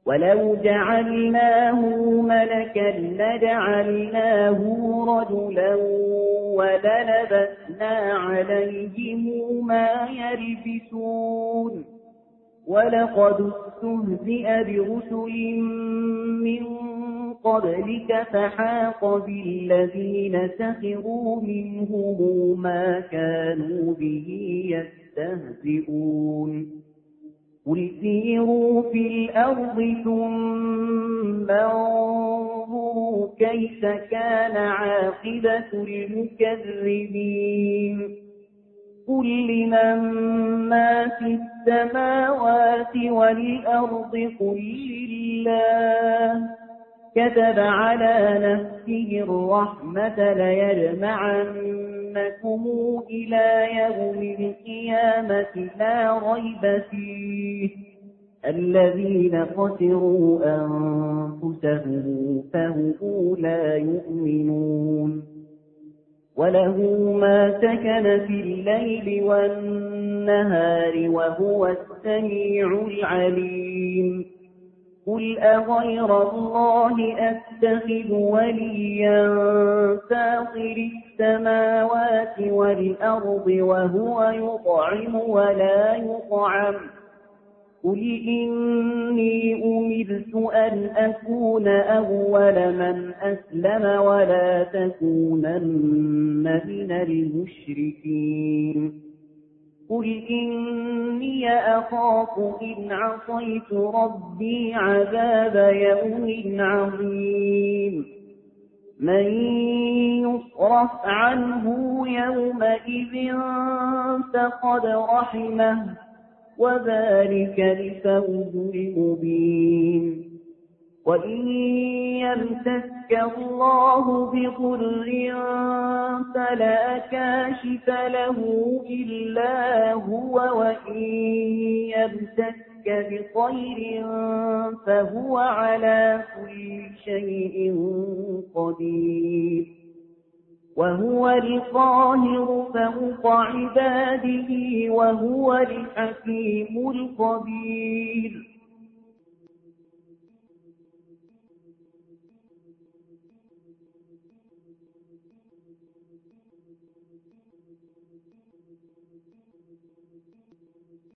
ولو جعلناه ملكا لجعلناه رجلا وللبسنا عليهم ما يلبسون ولقد استهزئ برسل من قبلك فحاق بالذين سخروا منهم ما كانوا به يستهزئون قل سيروا في الأرض ثم انظروا كيف كان عاقبة المكذبين قل لمن ما في السماوات والأرض قل لله كتب على نفسه الرحمة ليجمعنكم إلى يوم القيامة لا ريب فيه الذين خسروا أنفسهم فهم لا يؤمنون وله ما سكن في الليل والنهار وهو السميع العليم قل أغير الله أتخذ وليا فاطر السماوات والأرض وهو يطعم ولا يطعم قل إني أمرت أن أكون أول من أسلم ولا تكونن من المشركين قل إني أخاف إن عصيت ربي عذاب يوم عظيم من يصرف عنه يومئذ فقد رحمه وذلك الفوز المبين وإن يمسسك الله بضر فلا كاشف له إلا هو وإن يمسسك بخير فهو على كل شيء قدير وهو القاهر فوق عباده وهو الحكيم الخبير